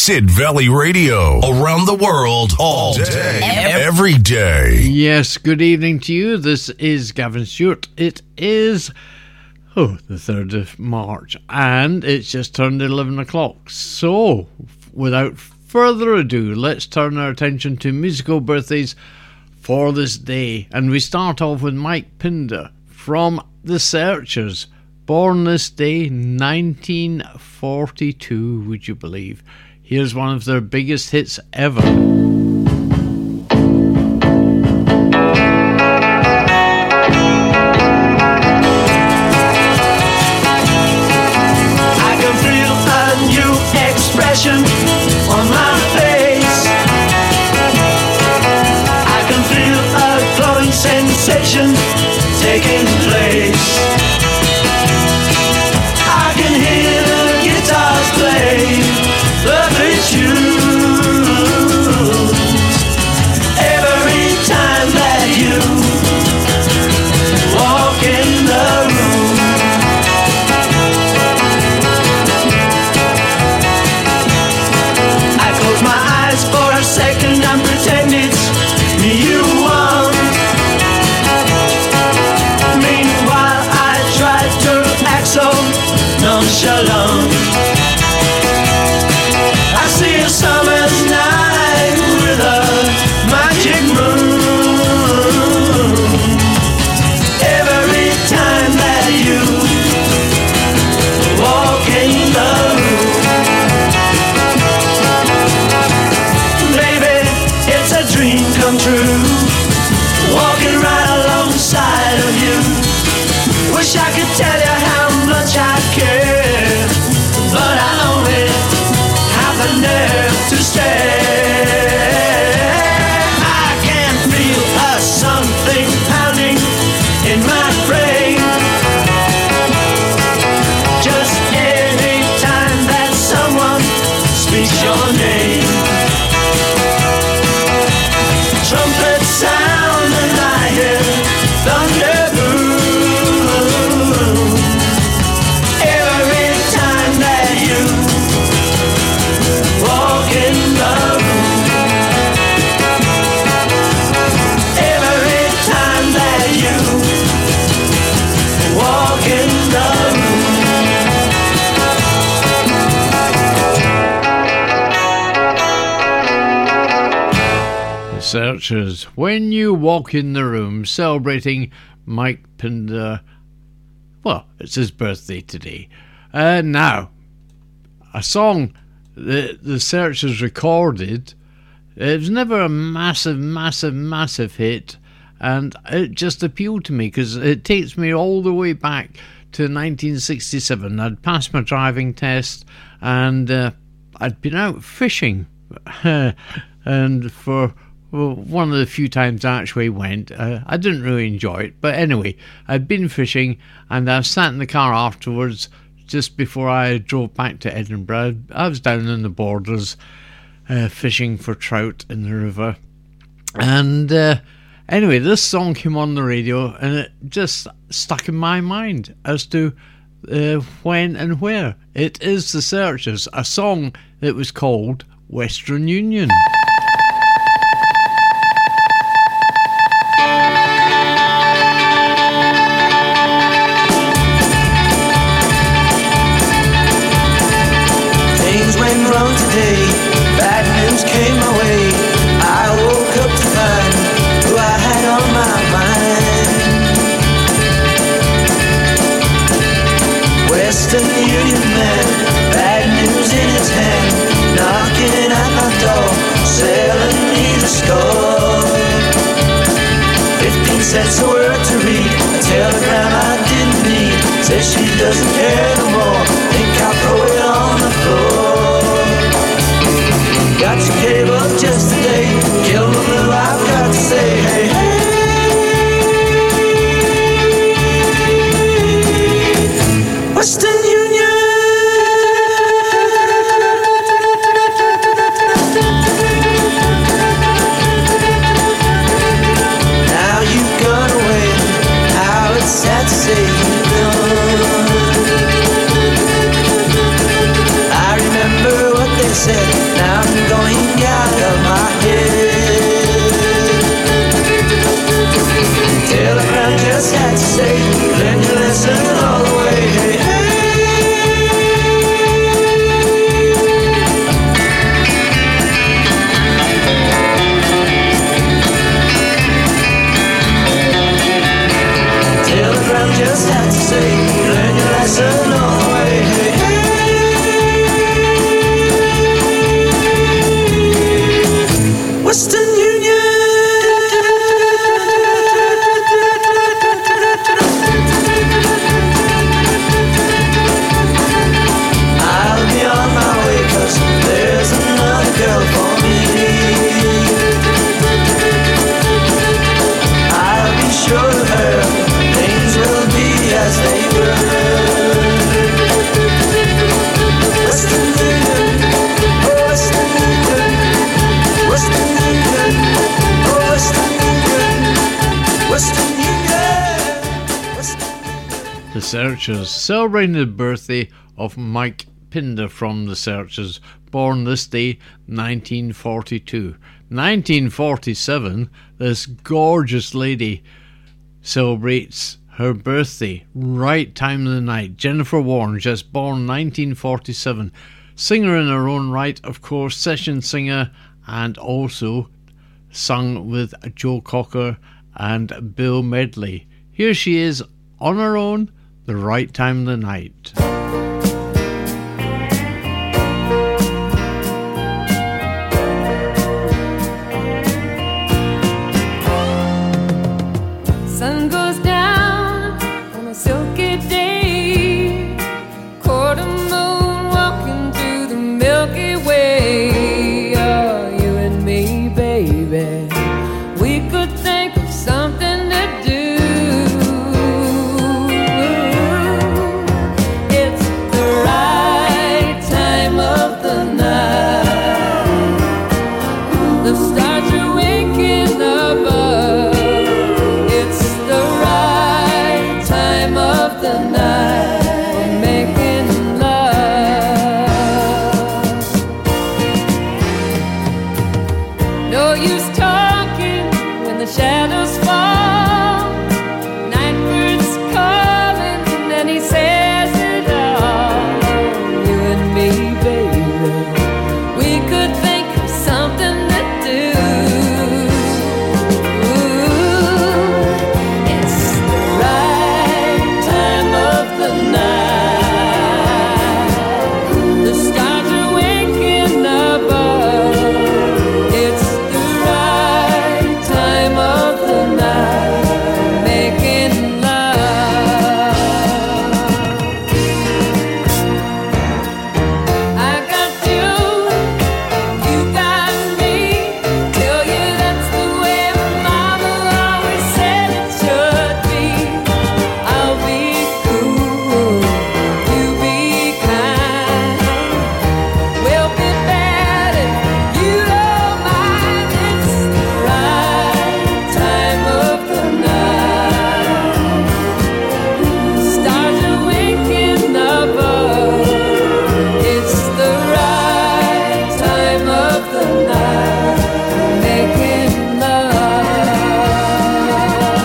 Sid Valley Radio, around the world, all day, every day. Yes, good evening to you. This is Gavin Stewart. It is, the 3rd of March, and it's just turned 11 o'clock. So, without further ado, let's turn our attention to musical birthdays for this day. And we start off with Mike Pinder from The Searchers. Born this day, 1942, would you believe? Here's one of their biggest hits ever. I can feel a new expression on my face. I can feel a glowing sensation taking place. I can hear the guitars play lovely tunes every time that you walk in the room. I close my eyes for a second and pretend it's me you want. Meanwhile I try to act so nonchalant. I see a summer's night with a magic moon. Every time that you walk in the room, baby, it's a dream come true. Walking right alongside of you. Wish I could tell you how much I care, but I only have the nerve to stay. I can feel a something pounding in my brain. Just any time that someone speaks your name. Trumpet sound and I hear thunder boom. Every time that you walk in the room. Every time that you walk in the The Searchers, When You Walk in the Room, celebrating Mike Pinder. Well, it's his birthday today. Now, a song that the Searchers recorded, it was never a massive hit, and it just appealed to me because it takes me all the way back to 1967. I'd passed my driving test, and I'd been out fishing, and for one of the few times I actually went, I didn't really enjoy it, but anyway, I'd been fishing, and I sat in the car afterwards, just before I drove back to Edinburgh. I was down in the Borders, fishing for trout in the river, and anyway, this song came on the radio, and it just stuck in my mind as to when and where. It is The Searchers, a song that was called Western Union. Things went wrong today, bad news came my way. I woke up to find who I had on my mind. Western Union man, bad news in his hand, knocking at my door, selling me the score. 15 cents a word to read, a telegram I didn't need. Says she doesn't care no more, think I'll throw it on the floor. Got your cable just today, kill the blue, I've got to say, hey, hey. Western Union. Now you've gone away, how it's sad to say you've gone. I remember what they said Now I'm going out of my head. Telegram just had to say, learn your lesson all the way. Hey, hey. Telegram just had to say, learn your lesson all the way. Hey, hey. Western Union. I'll be on my way 'cause there's another girl for me. I'll be sure of her, things will be as they were. Western Union, oh Western Union, Western Union, oh Western Union, Western Union, Western Union. The Searchers, celebrating the birthday of Mike Pinder from The Searchers, born this day, 1942. 1947, this gorgeous lady celebrates her birthday, right time of the night. Jennifer Warren, just born 1947. Singer in her own right, of course, session singer, and also sung with Joe Cocker and Bill Medley. Here she is on her own, the right time of the night. Sun goes down on a silky day, quarter moon walking through the Milky Way. Oh, you and me, baby, we could think of something to do. It's the right time of the night. The stars are waking above. It's the right time of the night for making love. No use talking when the shadows fall. Night bird's calling and he says it all. You and me, baby, we could think of something to do. It's the right time of the night. The stars are waking above. It's the right time of the night, making love. I got you, you got me. Tell you that's the way my mama always said it should be. I'll be cool, you be kind. We'll be bad if you don't mind. It's the right time of the night. The stars are waking above. It's the right time of the night, making love.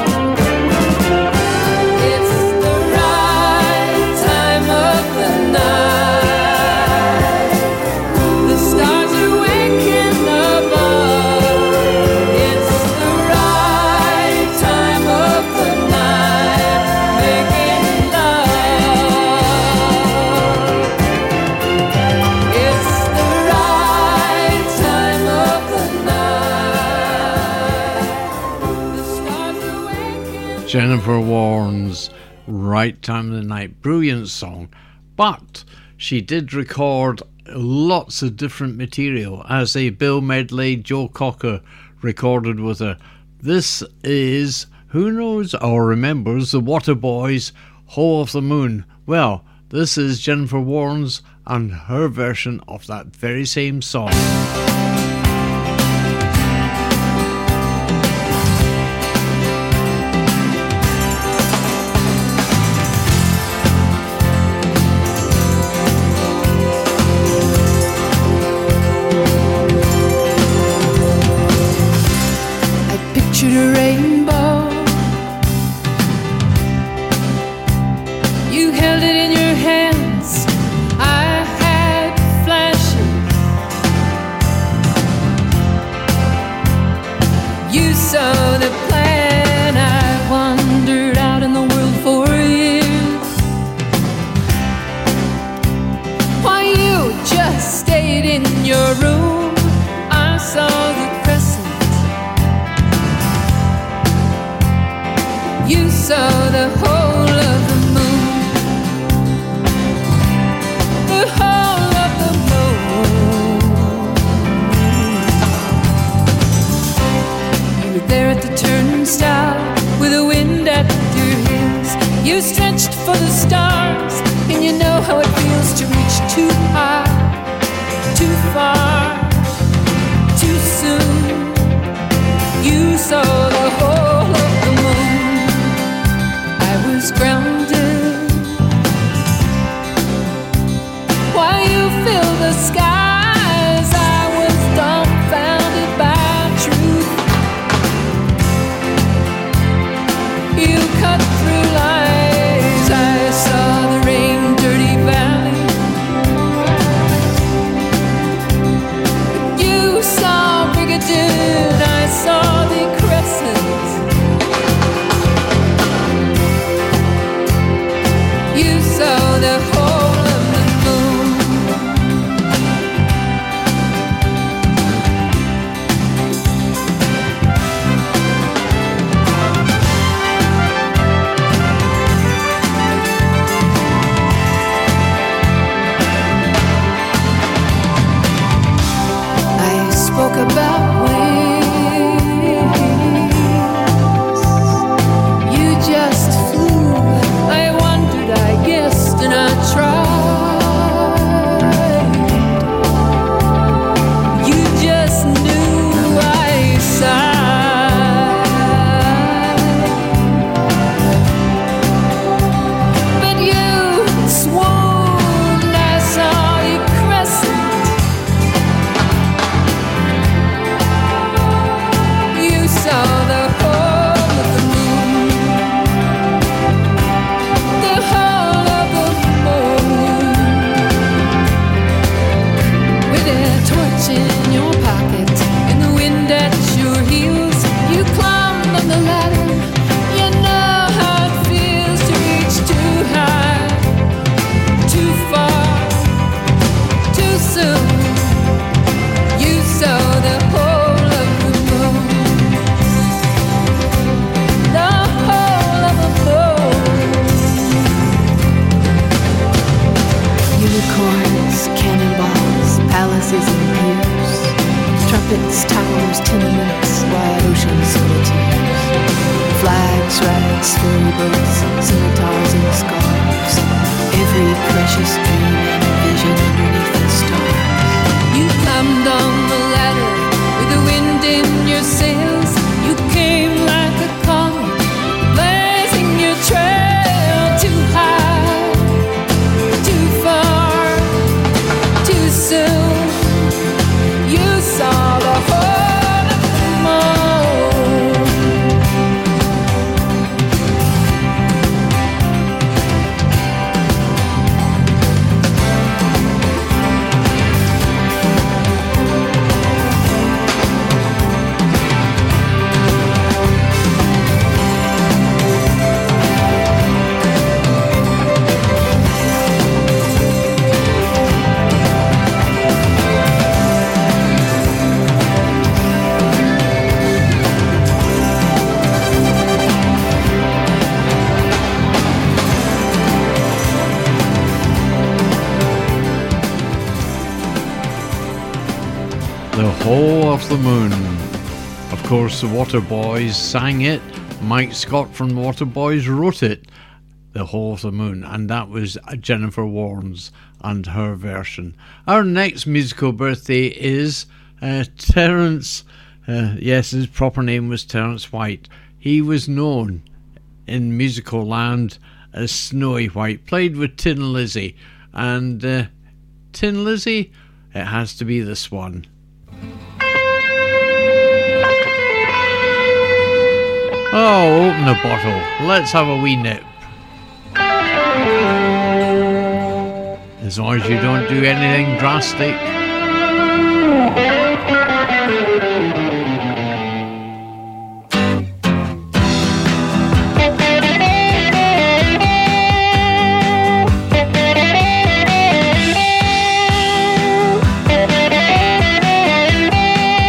It's the right time of the night. The stars are waking above. It's the right time of the night, making love. It's the right time of the night. The stars are waking. Jennifer Warren's Right Time of the Night. Brilliant song. But she did record lots of different material, as a Bill Medley, Joe Cocker recorded with her. This is, who knows or remembers, the Waterboys, Hole of the Moon. Well, this is Jennifer Warren's and her version of that very same song. saw the whole of the moon. The whole of the moon. You were there at the turnstile with the wind at your heels. You stretched for the stars, and you know how it feels to reach too high, too far, too soon. You saw the whole of the moon. I was grounded while you filled the skies. I was dumbfounded by truth. You cut through lies. I saw the rain-dirty valley. You saw Brigadoon. I saw the crescent. You saw the whole of the moon. I spoke about wings. You just flew. I wondered, I guessed, and I tried. You just knew I sighed. But you swooned. I saw you crescent. You saw the whole of the moon. The whole of the moon. With a torch in your pocket and the wind at your heels, you climbed on the ladder. You know how it feels to reach too high, too far, too soon. You saw the whole of the moon. The whole of the moon. Unicorns, cannonballs, palaces and piers, trumpets, towers, tenements, wide ocean solitudes, flags, rags, ferry boats, scimitars and scarves, every precious dream and vision underneath the stars. You climbed on the ladder with the wind in your sails. You came like a comet, blazing your trail too high, too far, too soon. You saw the whole of the moon. The Whole of the Moon. Of course, the Waterboys sang it. Mike Scott from the Waterboys wrote it, The Whole of the Moon, and that was Jennifer Warnes and her version. Our next musical birthday is Terence. Yes, his proper name was Terence White. He was known in musical land as Snowy White, played with Tin Lizzy. And Tin Lizzy, it has to be this one. Oh, open the bottle. Let's have a wee nip. As long as you don't do anything drastic.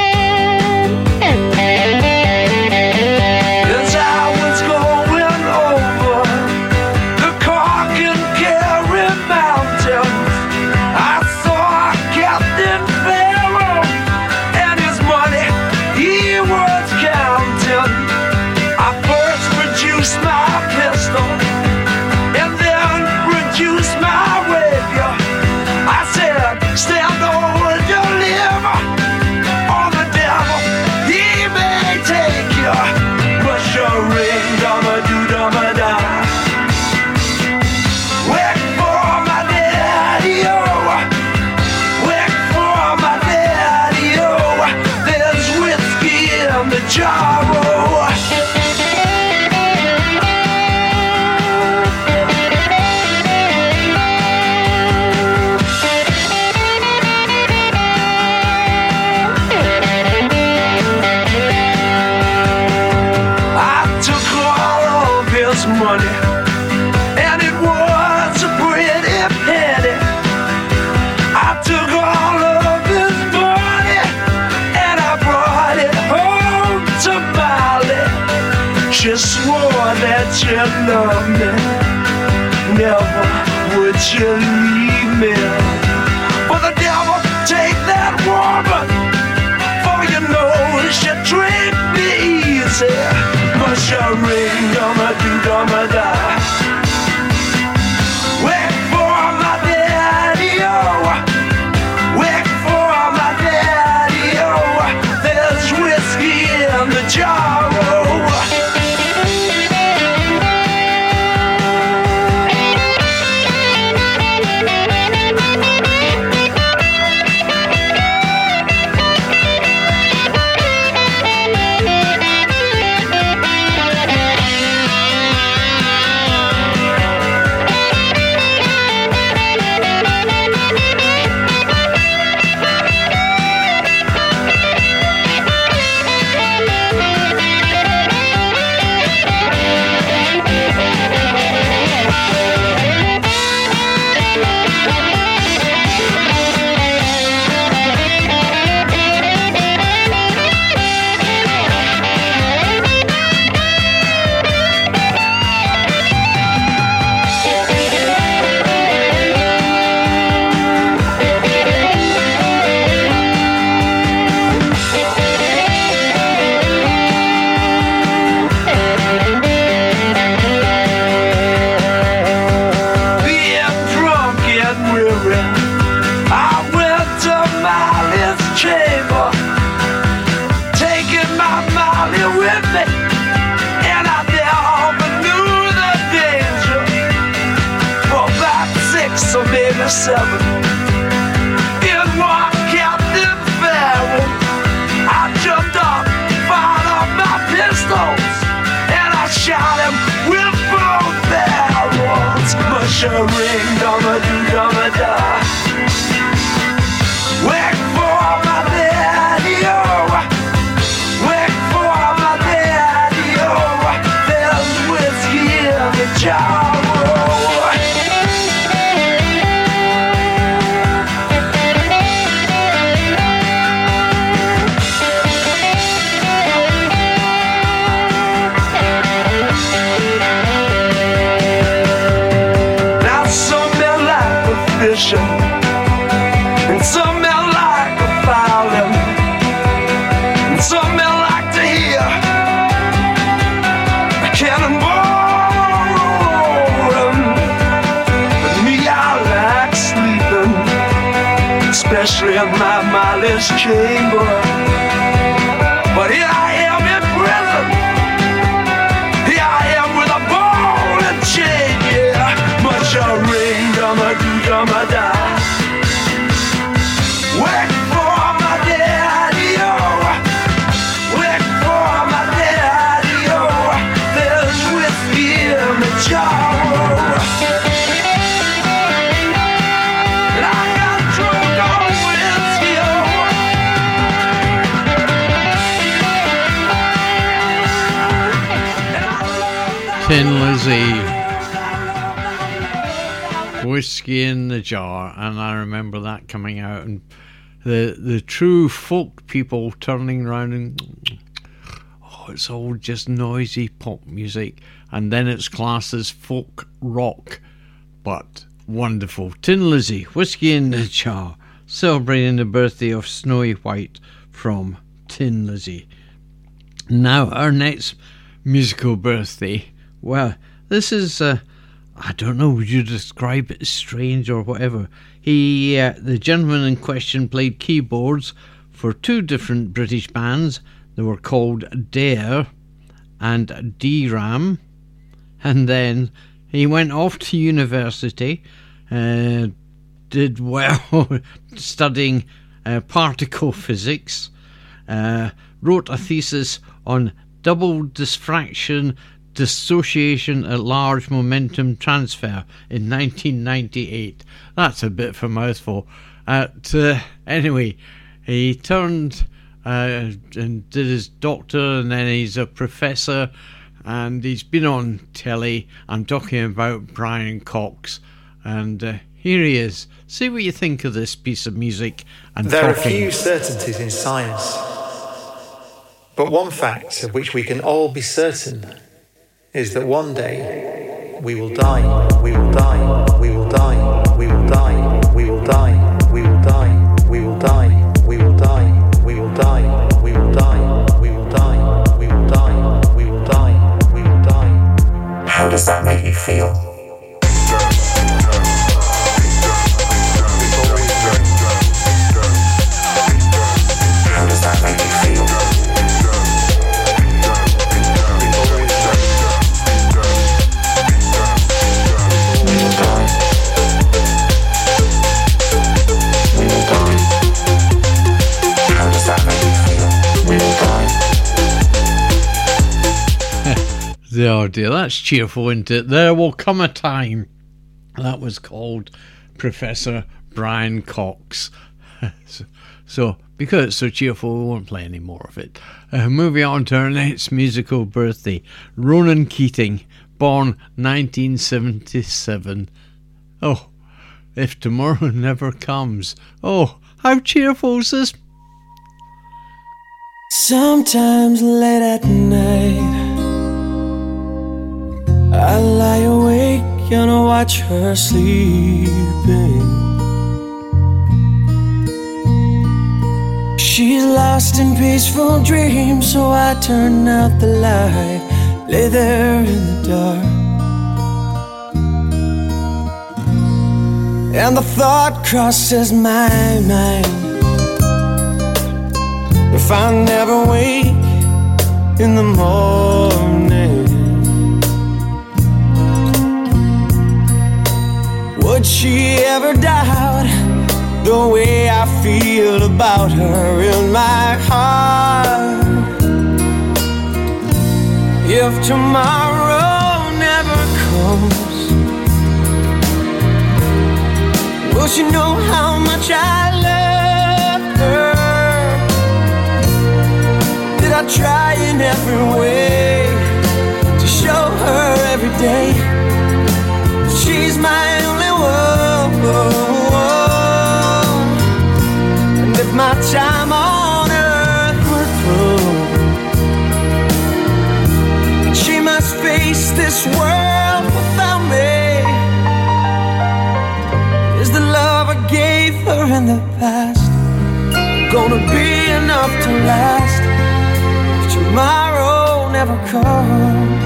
As I was going Kilimanjaro. Money, and it was a pretty penny. I took all of his money and I brought it home to Molly. She swore that you loved me, never would you leave me. But the devil take that woman, for you know she treat me easy. Must you ring, dum-a-do-dum-a-da. Wait for my daddy-o. Wait for my daddy-o. There's whiskey in the jar. Seven. In one Captain Farrell, I jumped up, fired up my pistols, and I shot him with both barrels. Mushering, dum-a-do-dum-a-da. Wait for my daddy-o. Wait for my daddy-o. There's whiskey in the jar. And some men like a violin, and some men like to hear a cannonball rolling. But me, I like sleeping, especially in my Molly's chamber. But here I am in prison, here I am with a ball and chain, yeah. Much a ring, dum-a-do-dum-a-da. Wait for my daddy-o. Wait for my daddy-o. There's whiskey in the jar. And I got drunk on whiskey-o. Tin Lizzie, Whiskey in the Jar, and I remember that coming out, and the true folk people turning around and it's all just noisy pop music, and then it's classed as folk rock, but wonderful. Tin Lizzie, Whiskey in the Jar, celebrating the birthday of Snowy White from Tin Lizzie. Now our next musical birthday, well, this is I don't know, would you describe it as strange or whatever? The gentleman in question played keyboards for two different British bands. They were called Dare and D-Ram. And then he went off to university, did well studying particle physics, wrote a thesis on double diffraction dissociation at large momentum transfer in 1998. That's a bit of a mouthful. Anyway, he turned and did his doctor, and then he's a professor, and he's been on telly. I'm talking about Brian Cox, and here he is. See what you think of this piece of music. And there talking. are few certainties in science, but one fact of which we can all be certain is that one day we will die, we will die, we will die, we will die, we will die, we will die, we will die, we will die, we will die, we will die, we will die, we will die, we will die, we will die. How does that make you feel? How does that make you feel? Oh dear, that's cheerful, isn't it? There will come a time. That was called Professor Brian Cox. So, because it's so cheerful, we won't play any more of it. Moving on to our next musical birthday. Ronan Keating, born 1977. Oh, if tomorrow never comes. Oh, how cheerful is this? Sometimes late at night I lie awake and watch her sleeping. She's lost in peaceful dreams, so I turn out the light, lay there in the dark. And the thought crosses my mind, if I never wake in the morning, would she ever doubt the way I feel about her in my heart? If tomorrow never comes, will she know how much I love her? Did I try in every way to show her every day she's my only one? And if my time on earth were through, she must face this world without me, is the love I gave her in the past gonna be enough to last if tomorrow never comes?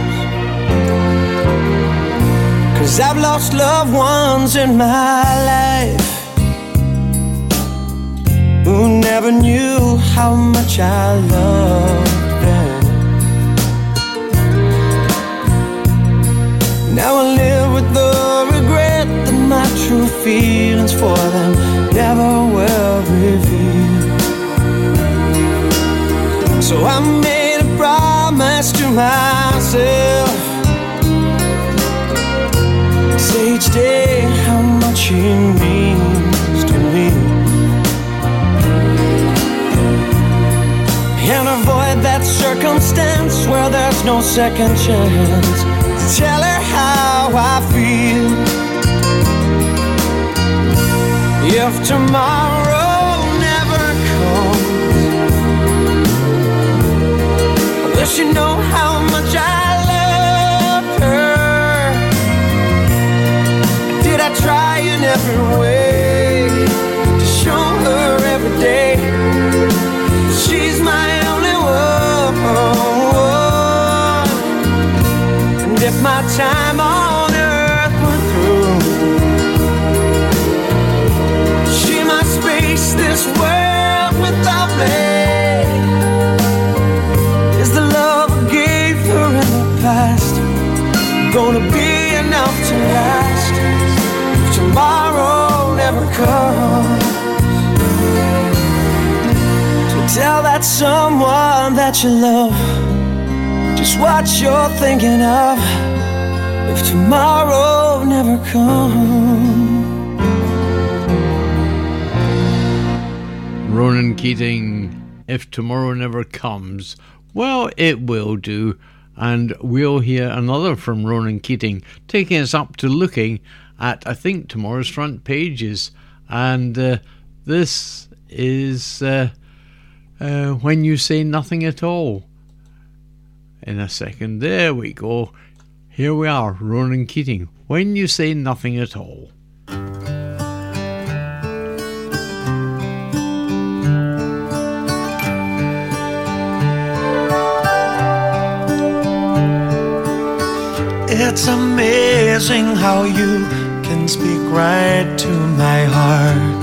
'Cause I've lost loved ones in my life who never knew how much I loved them. Now I live with the regret that my true feelings for them never were revealed. So I made a promise to myself, say each day how much he means to me, and avoid that circumstance where there's no second chance. Tell her how I feel. If tomorrow never comes, will she know how much I love her? Did I try in every way to show her every day she's my only one? And if my time on earth were through, she must face this world without me, is the love I gave her in the past gonna be enough to last if tomorrow never comes? So Tell that someone that you love just what you're thinking of if tomorrow never comes. Ronan Keating, If Tomorrow Never Comes. Well, it will do. And we'll hear another from Ronan Keating, taking us up to looking at, I think, tomorrow's front pages. And this is When You Say Nothing at All. In a second, there we go. Here we are, Ronan Keating, When You Say Nothing at All. It's amazing how you can speak right to my heart.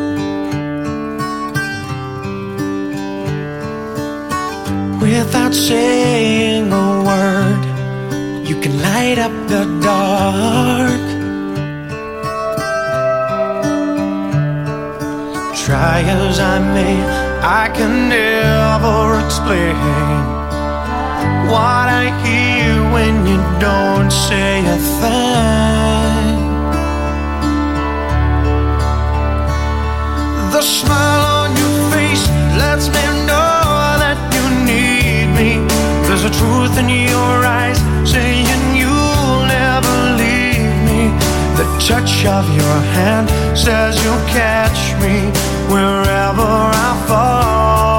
Without saying a word, you can light up the dark. Try as I may, I can never explain what I hear when you don't say a thing. The smile on your face lets me know that you need me. There's a truth in your eyes saying you'll never leave me. The touch of your hand says you'll catch me wherever I fall.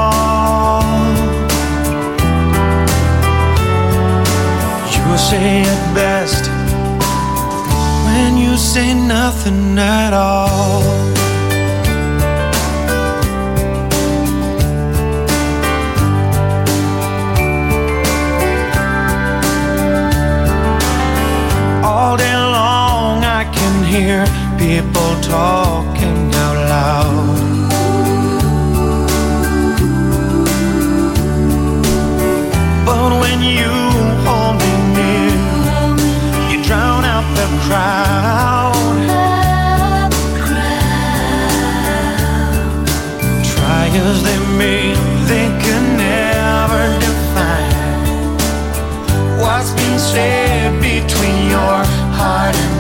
You say it best when you say nothing at all. All day long I can hear people talking out loud. But when you hold me near, you drown out the crowd. Try as they may, they can never define what's been said between your heart and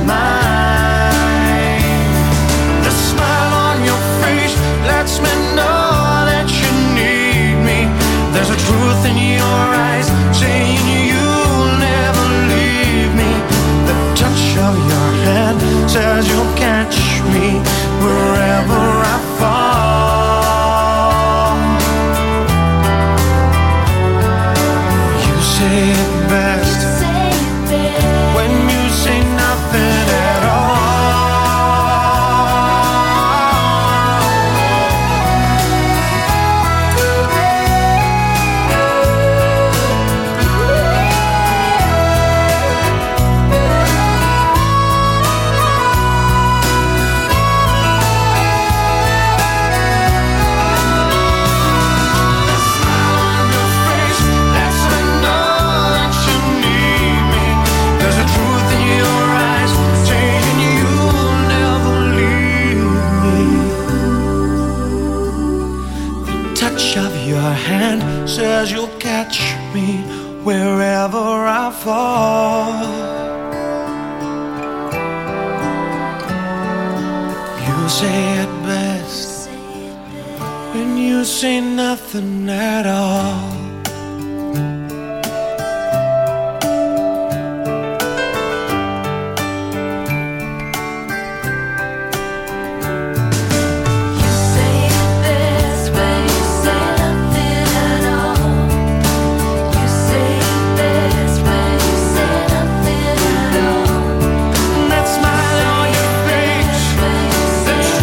mine. The smile on your face lets me know that you need me. There's a truth in your eyes saying you'll never leave me. The touch of your hand says you'll catch me wherever I fall. You say it best when you say nothing at all. Hand says you'll catch me wherever I fall. You say it best when you say nothing at all.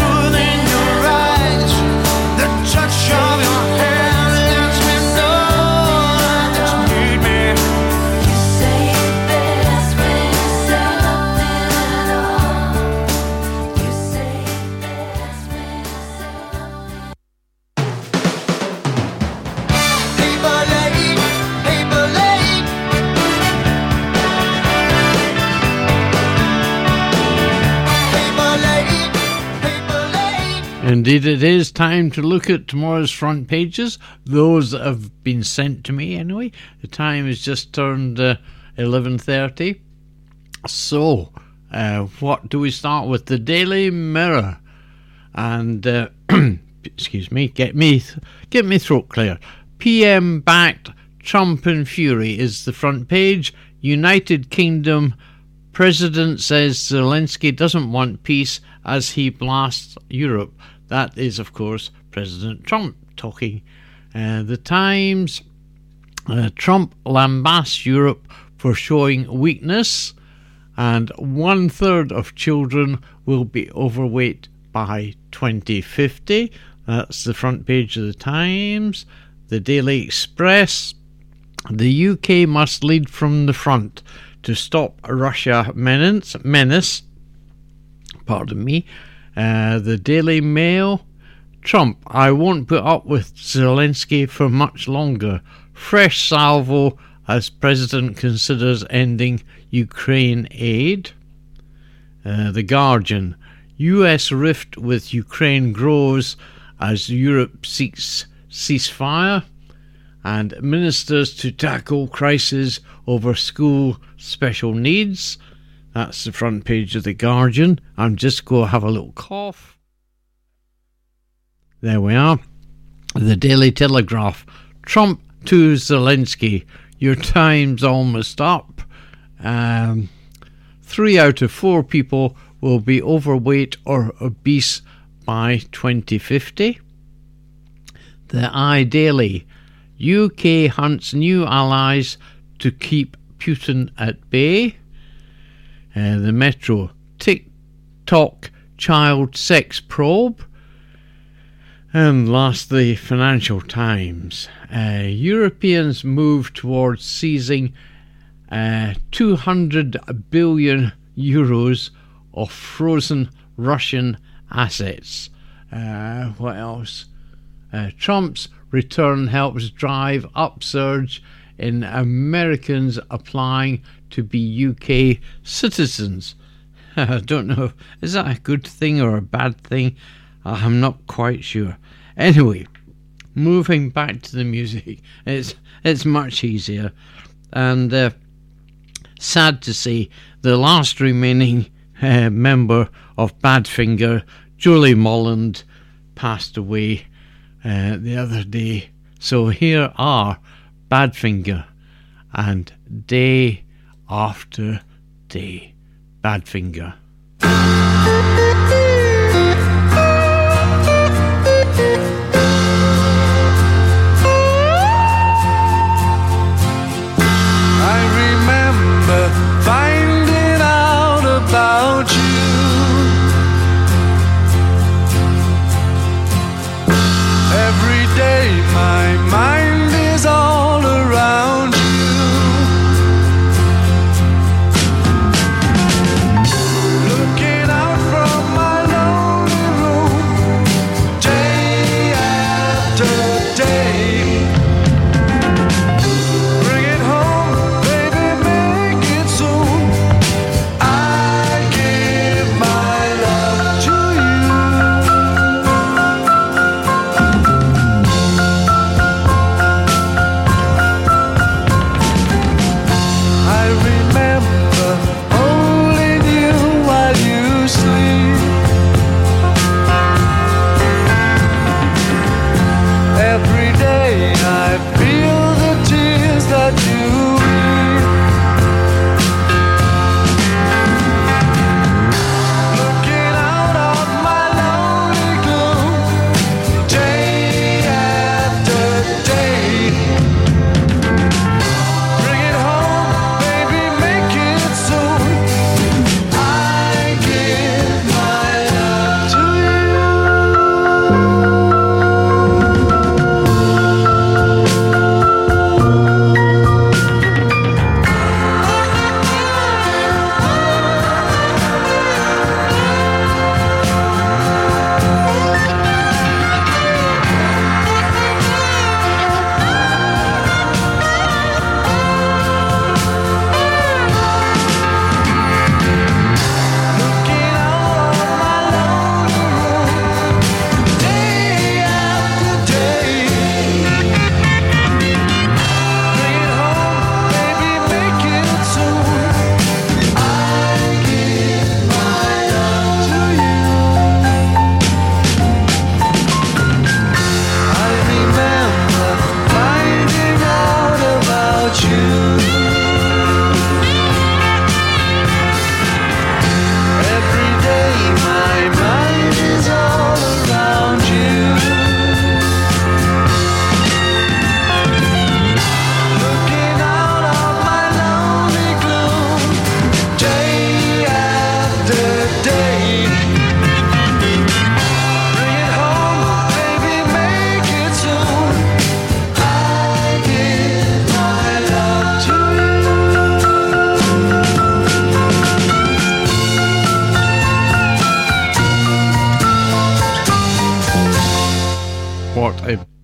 Touch of your hand lets me know Indeed, it is time to look at tomorrow's front pages, those that have been sent to me anyway. The time has just turned 11:30. So, what do we start with? The Daily Mirror. And, excuse me, get me throat clear. PM backed Trump in fury is the front page. United Kingdom President says Zelensky doesn't want peace as he blasts Europe. That is, of course, President Trump talking. The Times, Trump lambasts Europe for showing weakness, and 1/3 of children will be overweight by 2050. That's the front page of the Times. The Daily Express, the UK must lead from the front to stop Russia menace. Pardon me. The Daily Mail, Trump, I won't put up with Zelensky for much longer. Fresh salvo as President considers ending Ukraine aid. The Guardian, US rift with Ukraine grows as Europe seeks ceasefire. And ministers to tackle crisis over school special needs. That's the front page of The Guardian. I'm just going to have a little cough. There we are. The Daily Telegraph. Trump to Zelensky. Your time's almost up. 3 out of 4 people will be overweight or obese by 2050. The iDaily. UK hunts new allies to keep Putin at bay. The Metro, TikTok child sex probe. And lastly, Financial Times. Europeans move towards seizing 200 billion euros of frozen Russian assets. What else? Trump's return helps drive upsurge in Americans applying to be UK citizens. I don't know, is that a good thing or a bad thing? I'm not quite sure. Anyway, moving back to the music, it's much easier. And sad to say, the last remaining member of Badfinger, Julie Molland, passed away the other day. So here are Badfinger and Day After Day. Badfinger. I remember finding out about you. Every day my mind is all around you. Looking out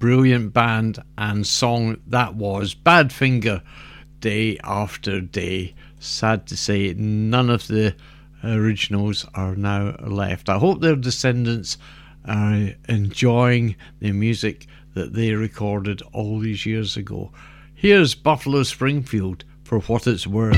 brilliant band and song that was. Badfinger, Day After Day. Sad to say, none of the originals are now left. I hope their descendants are enjoying the music that they recorded all these years ago. Here's Buffalo Springfield, For What It's Worth.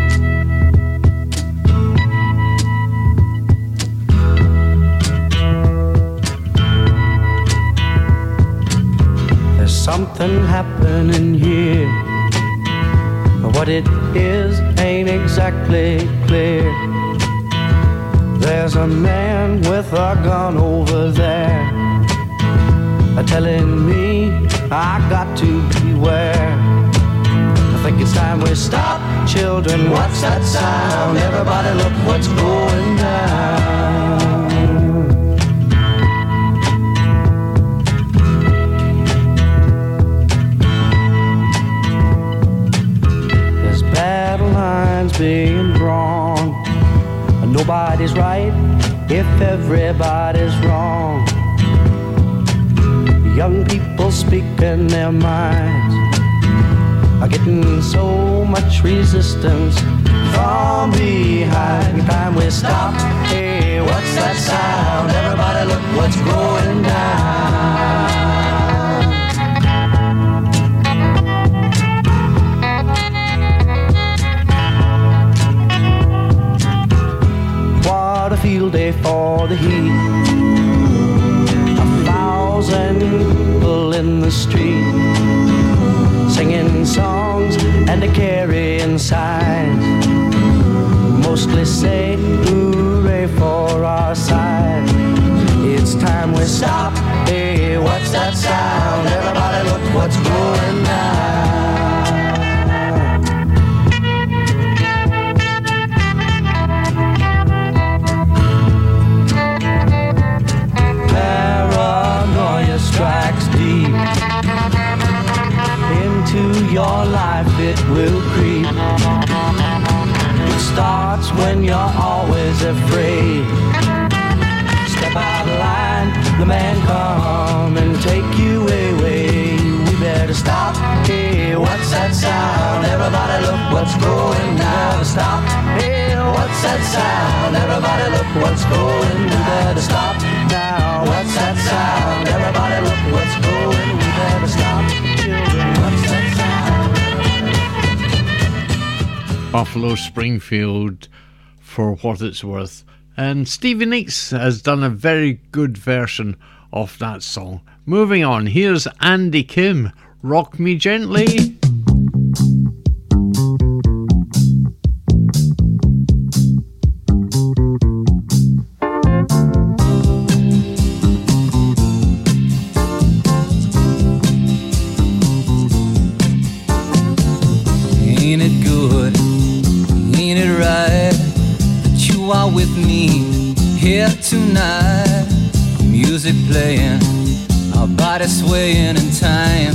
There's something happening here. What it is ain't exactly clear. There's a man with a gun over there, telling me I got to beware. I think it's time we stop, children. What's that sound? Everybody look what's going down. There's battle lines being drawn. Nobody's right if everybody's wrong. Young people speaking their minds are getting so much resistance from behind. Time we stop. Hey, what's that sound? Everybody look what's going down. What a field day for the heat. 1,000 people in the street, singing songs and a carrying signs. Mostly say hooray for our side. It's time we stop. Hey, what's that sound? Everybody look what's going down. Paranoia strikes deep into your life, it will creep. It starts when you're always afraid. Step out of line, the man come and take you away. We better stop. Hey, what's that sound? Everybody look what's going down. Stop. Hey, what's that sound? Everybody look what's going. We better stop now. What's that sound? Everybody look what's going. We better stop. Children, what's that sound? Buffalo Springfield, For What It's Worth. And Stevie Nicks has done a very good version of that song. Moving on, here's Andy Kim, Rock Me Gently. Ain't it good? Ain't it right that you are with me here tonight? Music playing, our bodies swaying in time.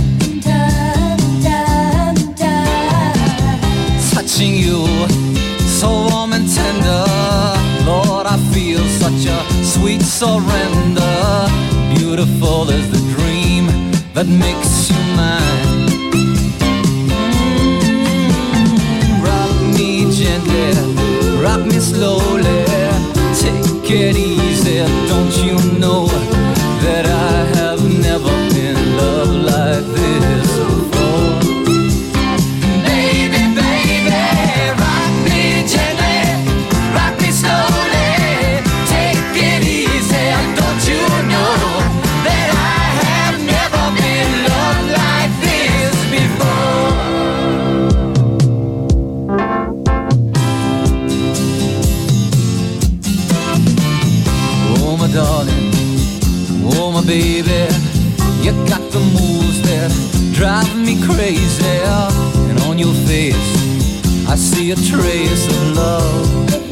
Touching you, so warm and tender. Lord, I feel such a sweet surrender. Beautiful is the dream that makes you mine. Rock me gently, rock me slowly. Take it easy, don't you know that I have never been loved like this before? Baby, baby, rock me gently, rock me slowly. Take it easy, don't you know that I have never been loved like this before? Oh my darling, oh my baby, you got the moves that drive me crazy. And on your face I see a trace of love.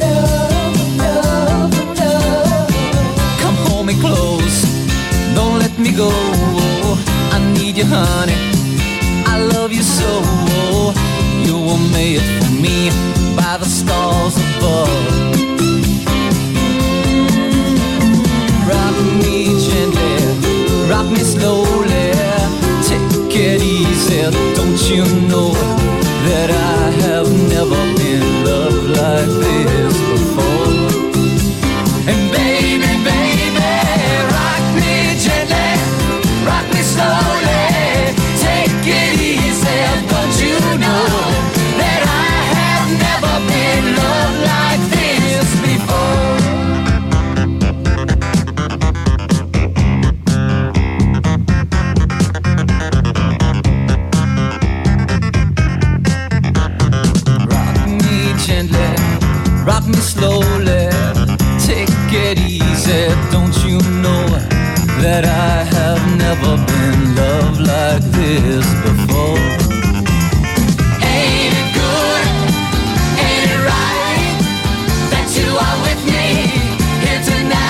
Come hold me close, don't let me go. I need you, honey, I love you so. You were made for me by the stars above. Rock me gently, rock me slowly. you know that I have never been loved like this before? And baby, baby, rock me gently, rock me slowly, take it easy. Don't you know that I have never been loved like this before? Rock me slowly, take it easy. Don't you know that I have never been loved like this before? Ain't it good? Ain't it right that you are with me here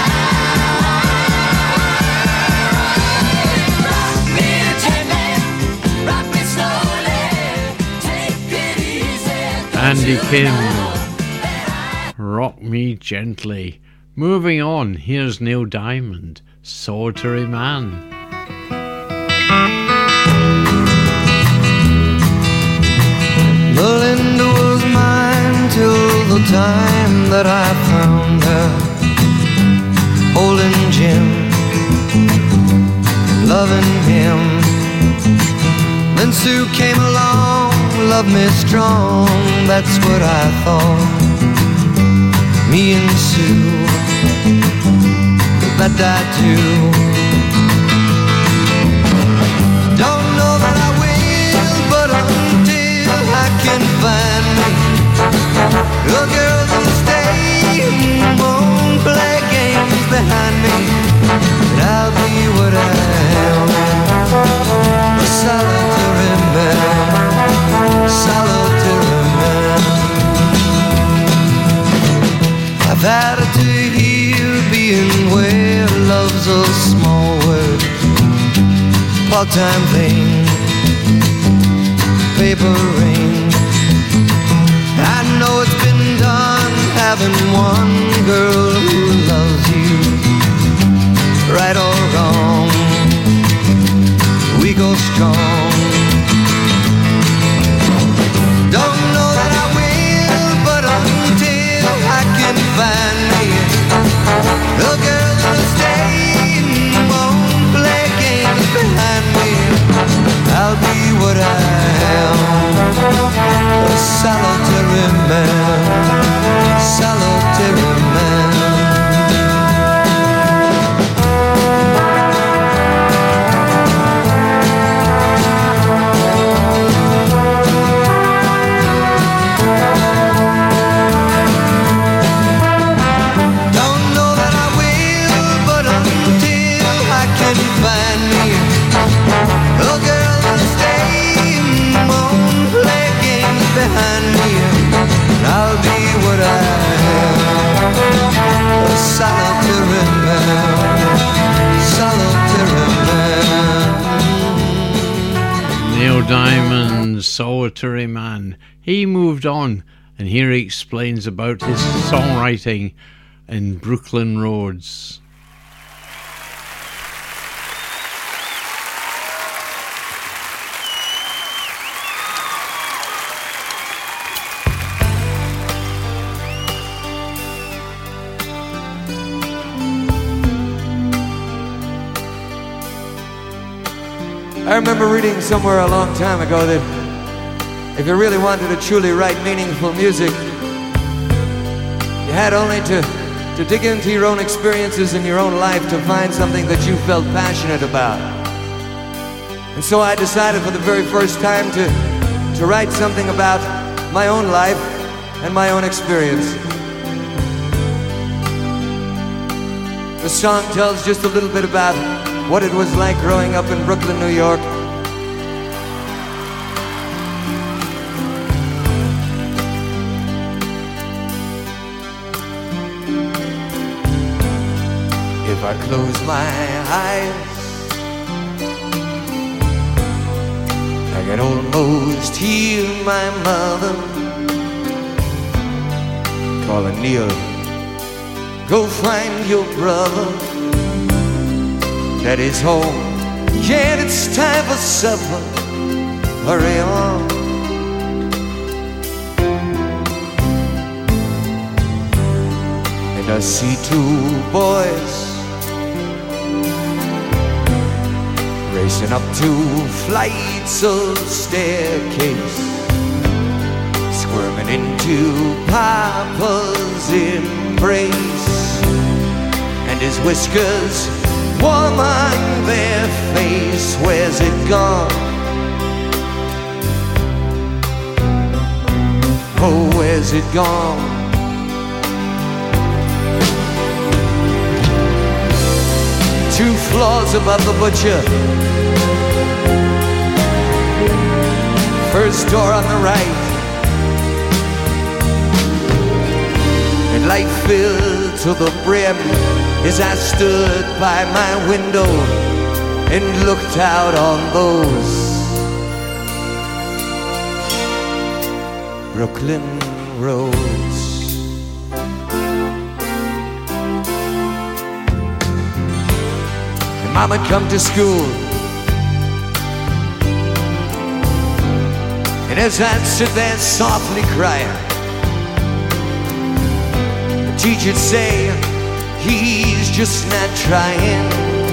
tonight? Rock me gently, rock me slowly, take it easy. Andy Kim, Rock Me Gently. Moving on, here's Neil Diamond, Solitary Man. Melinda was mine till the time that I found her holding Jim, loving him. Then Sue came along, loved me strong, that's what I thought. Me and Sue, that I do. Don't know that I will, but until I can find me a girl that'll stay and won't play games behind me, and I'll be what I am, a solitary man, solitary man. I've had it to hear being where love's a small word, part-time thing, paper rain. I know it's been done having one girl who loves you, right or wrong, we go strong. Don't know that I will, but until I can find me a girl that'll stay and won't play games behind me, I'll be what I am, a solitary man, solitary man. Behind me, I'll be what I am, a solitary man, solitary man. Neil Diamond, Solitary Man. He moved on, and here he explains about his songwriting in Brooklyn Roads. I remember reading somewhere a long time ago that if you really wanted to truly write meaningful music, you had only to dig into your own experiences in your own life to find something that you felt passionate about. And so I decided for the very first time to write something about my own life and my own experience. The song tells just a little bit about what it was like growing up in Brooklyn, New York. If I close my eyes, I can almost hear my mother calling, Neil, go find your brother. Daddy's home, yeah, it's time for supper. hurry on. And I see two boys racing up two flights of staircase, squirming into Papa's embrace, and his whiskers warm on their face. Where's it gone? Oh, where's it gone? 2 floors above the butcher, first door on the right, and light filled to the brim as I stood by my window and looked out on those Brooklyn roads. And Mama come to school, and as I'd sit there softly crying, the teacher'd say, he's just not trying.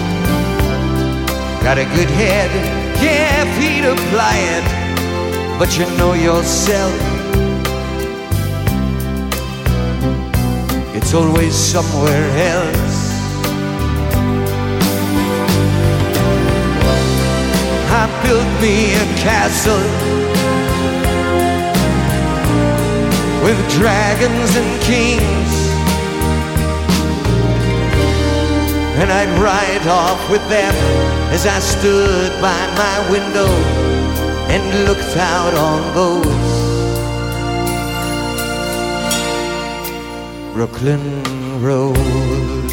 Got a good head, yeah, if he'd apply it, but you know yourself, it's always somewhere else. I built me a castle with dragons and kings, and I'd ride off with them as I stood by my window and looked out on those Brooklyn roads.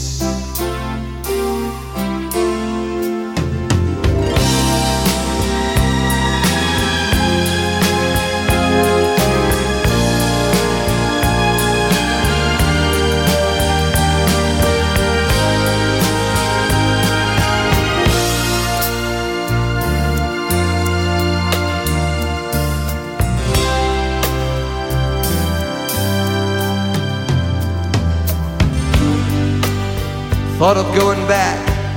Thought of going back,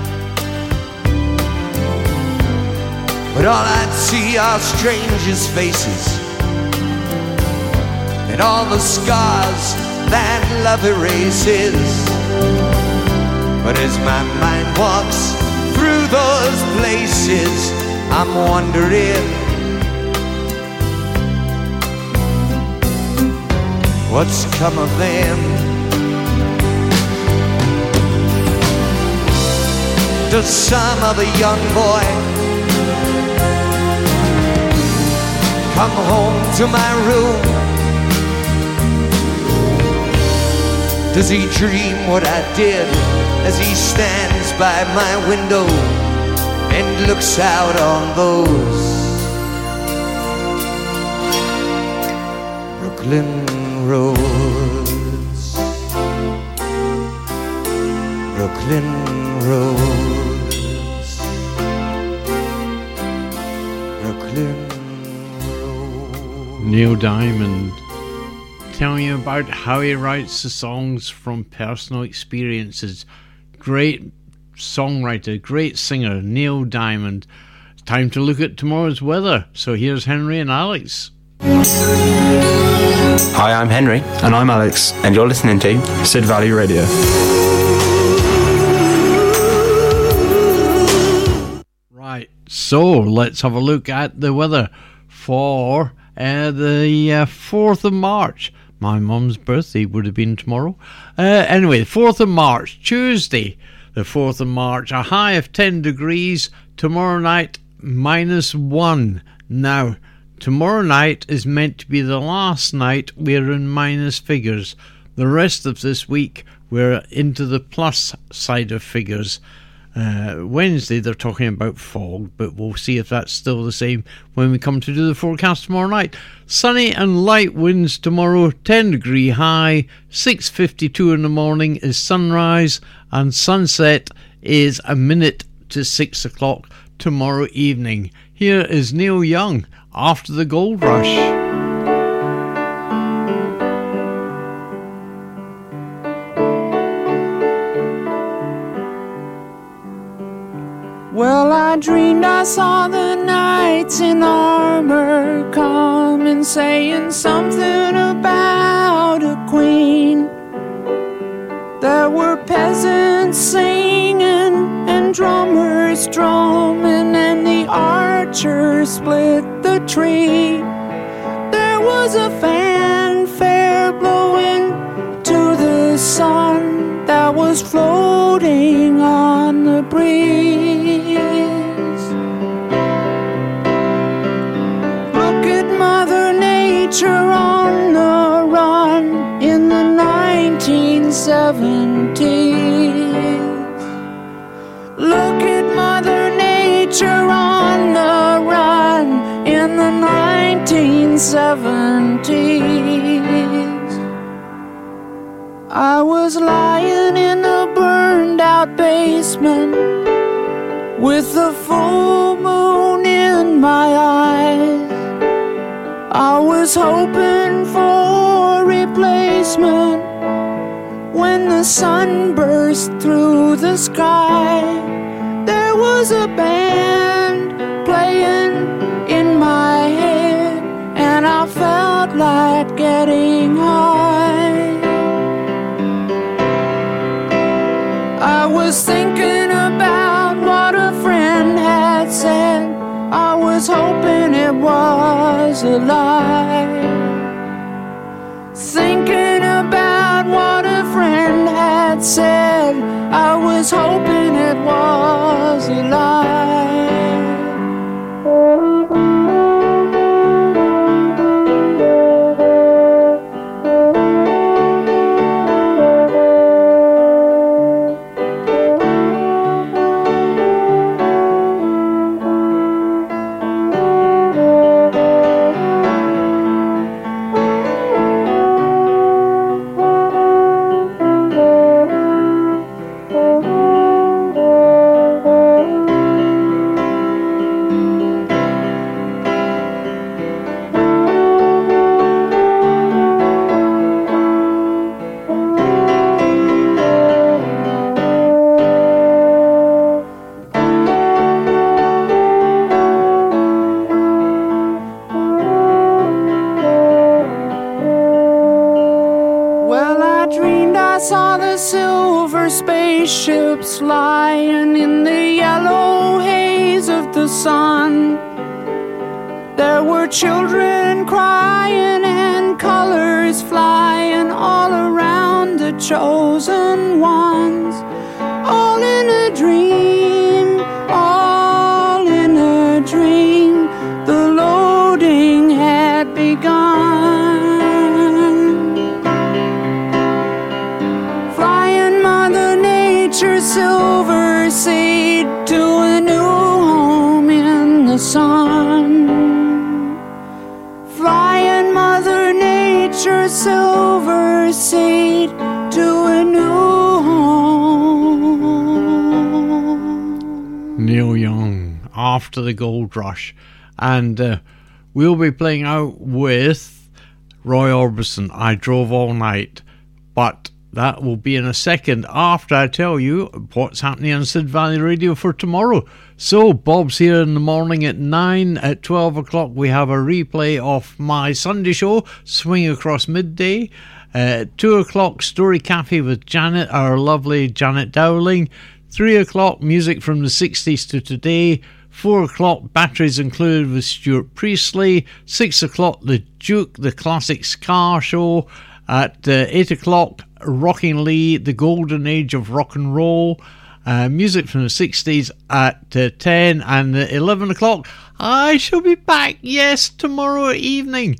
but all I'd see are strangers' faces and all the scars that love erases. But as my mind walks through those places, I'm wondering what's come of them. Does some other young boy come home to my room? Does he dream what I did as he stands by my window and looks out on those Brooklyn roads? Brooklyn roads. Neil Diamond telling you about how he writes the songs from personal experiences. Great songwriter, great singer, Neil Diamond. It's time to look at tomorrow's weather. So here's Henry and Alex. Hi, I'm Henry. And I'm Alex. And you're listening to Sid Valley Radio. Right, so let's have a look at the weather for the 4th of March. My mum's birthday would have been tomorrow. Anyway, 4th of March, Tuesday, the 4th of March, a high of 10 degrees. Tomorrow night, -1. Now, tomorrow night is meant to be the last night we're in minus figures. The rest of this week, we're into the plus side of figures. Wednesday they're talking about fog, but we'll see if that's still the same when we come to do the forecast tomorrow night. Sunny and light winds tomorrow, 10 degree high, 6:52 in the morning is sunrise, and sunset is a minute to 6 o'clock. tomorrow evening. Here is Neil Young, After the Gold Rush. Well, I dreamed I saw the knights in armor coming, saying something about a queen. There were peasants singing and drummers drumming, and the archers split the tree. There was a fanfare blowing to the sun that was floating on the breeze. Look at Mother Nature on the run in the 1970s. Look at Mother Nature on the run in the 1970s. I was lying in a burned out basement with the full moon in my eyes. I was hoping for a replacement when the sun burst through the sky. There was a band playing in my head, and I felt like getting high. I was thinking about what a friend had said. I was hoping it was a lie. Thinking about what a friend had said. I was hoping it was a lie. Spaceships lying in the yellow haze of the sun. There were children crying and colors flying all around the chosen ones. All in a dream, all in a dream. The loading had begun. Silver seed to a new home in the sun. Flying Mother Nature, silver seed to a new home. Neil Young, After the Gold Rush. And we'll be playing out with Roy Orbison, I Drove All Night. But that will be in a second after I tell you what's happening on Sid Valley Radio for tomorrow. So, Bob's here in the morning at 9. At 12 o'clock, we have a replay of my Sunday show, Swing Across Midday. At 2 o'clock, Story Cafe with Janet, our lovely Janet Dowling. 3 o'clock, music from the 60s to today. 4 o'clock, Batteries Included with Stuart Priestley. 6 o'clock, The Duke, the Classics Car Show. At 8 o'clock, Rocking Lee, the Golden Age of Rock and Roll. Music from the 60s at 10. And at 11 o'clock, I shall be back, yes, tomorrow evening.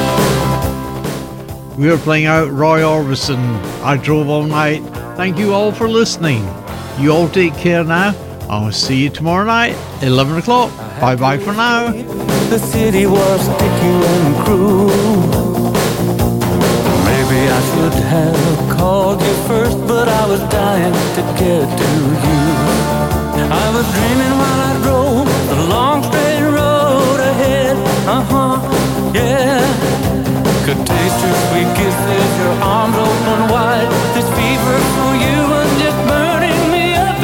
We are playing out Roy Orbison, I Drove All Night. Thank you all for listening. You all take care now. I'll see you tomorrow night, 11 o'clock. Bye-bye for now. The city was sticky and cruel. Maybe I should have called you first, but I was dying to get to you. I was dreaming while I drove the long straight road ahead. Yeah. Could taste your sweet kisses, your arms open wide. This fever for you and just burning me up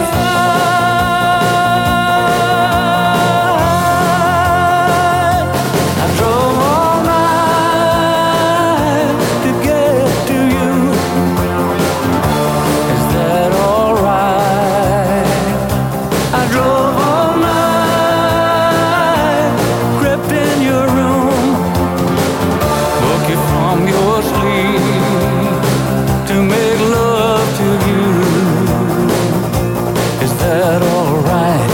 inside. I drove all night to get to you. Is that alright? I drove all night, crept in your room, woke you from your sleep to make love to you. Is that alright?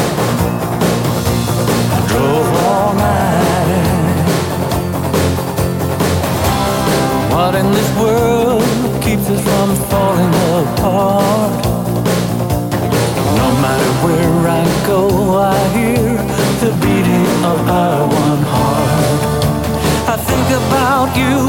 I drove all night. What in this world keeps us from falling apart? No matter where I go, I hear the beating of our one heart. I think about you